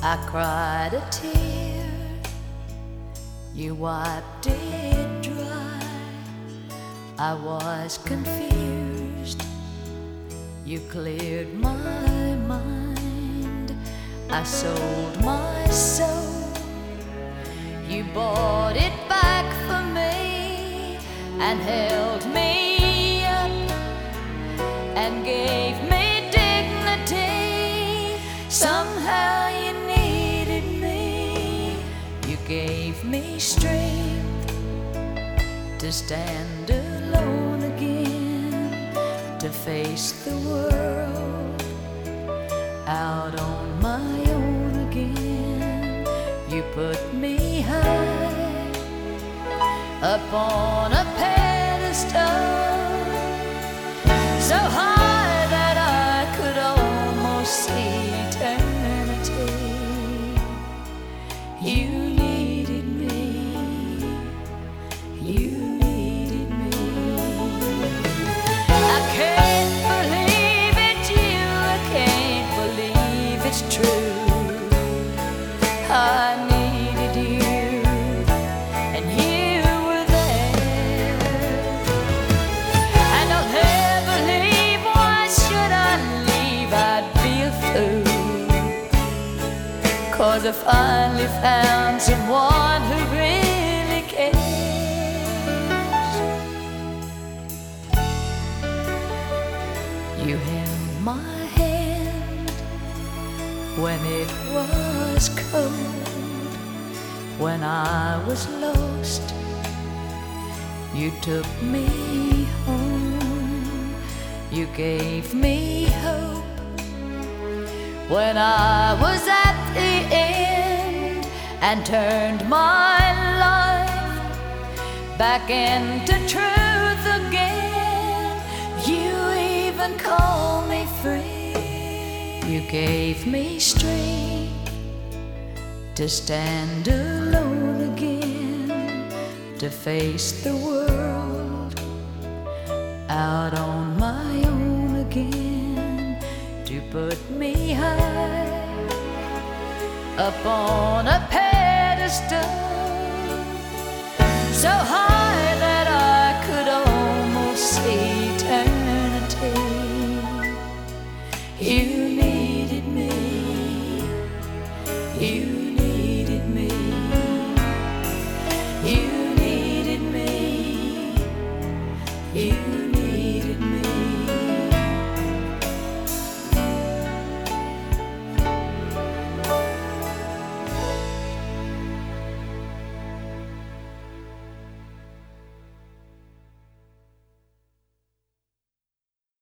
I cried a tear, you wiped it dry. I was confused, you cleared my mind. I sold my soul, you bought it back for me and held me up and gave me dignity. Somehow you needed me, you gave me strength to stand alone again, to face the world out on my own again. You put me high up on a pedestal, so high that I could almost see eternity. You needed me, you needed me. I can't believe it's you, I can't believe it's true. I needed you, and you were there. And I'll never leave, why should I leave? I'd be a fool, 'cause I finally found someone who really cares. You held my hand when it was cold, when I was lost. You took me home, you gave me hope when I was at the end, and turned my life back into truth again. You even called me free, you gave me strength to stand alone again, to face the world out on my own again. To put me high up on a pedestal, so high that I could almost see eternity. You needed me, you needed me, you needed me, you